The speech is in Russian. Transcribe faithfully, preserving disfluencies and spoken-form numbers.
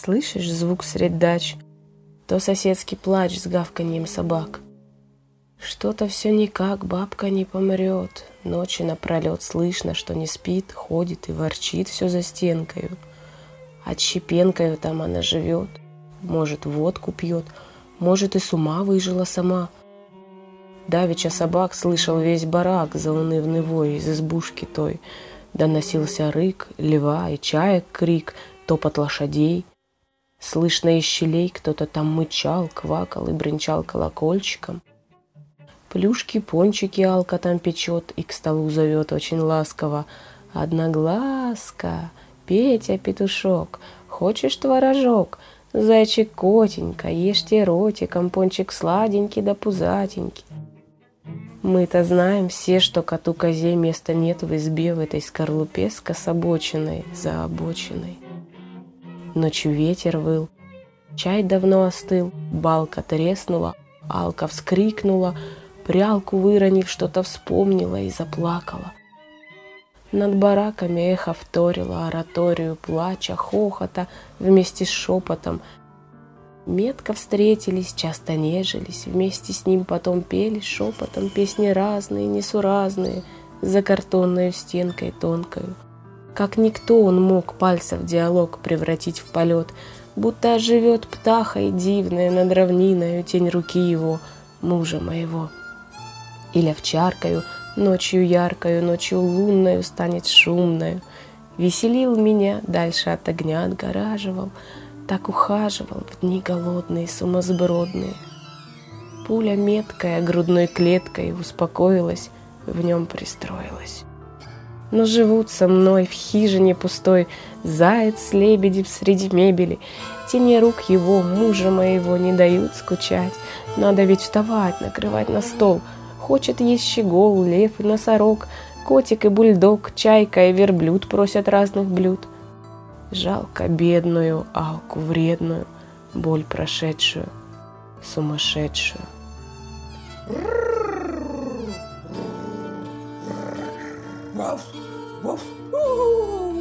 Слышишь звук средь дач, то соседский плач с гавканьем собак. Что-то все никак бабка не помрет. Ночи напролет слышно, что не спит, ходит и ворчит все за стенкою. Отщепенкою там она живет, может, водку пьет, может, и с ума выжила сама. Давеча собак слышал весь барак, заунывный вой из избушки той. Доносился рык, лева и чаек крик, топот лошадей. Слышно из щелей кто-то там мычал, квакал и бренчал колокольчиком. Плюшки, пончики Алка там печет и к столу зовет очень ласково. «Одноглазка, Петя петушок, хочешь творожок? Зайчик котенька, ешьте ротиком, пончик сладенький да пузатенький». Мы-то знаем все, что коту козе места нет в избе в этой скорлупе скособоченной, заобоченной. Ночью ветер выл, чай давно остыл, балка треснула, Алка вскрикнула, прялку выронив, что-то вспомнила и заплакала. Над бараками эхо вторило ораторию плача, хохота вместе с шепотом. Метко встретились, часто нежились, вместе с ним потом пели шепотом песни разные, несуразные, за картонной стенкой тонкою. Как никто он мог пальцев в диалог превратить в полет, будто оживет птахой дивная над равниною тень руки его, мужа моего. Или овчаркою, ночью яркою, ночью лунною станет шумною. Веселил меня, дальше от огня отгораживал, так ухаживал в дни голодные, сумасбродные. Пуля меткая грудной клеткой успокоилась, в нем пристроилась. Но живут со мной в хижине пустой заяц с лебедем среди мебели. Тени рук его, мужа моего, не дают скучать. Надо ведь вставать, накрывать на стол. Хочет есть щегол, лев и носорог, котик и бульдог, чайка и верблюд просят разных блюд. Жалко бедную Алку вредную, боль прошедшую, сумасшедшую. Woof, woof, woo.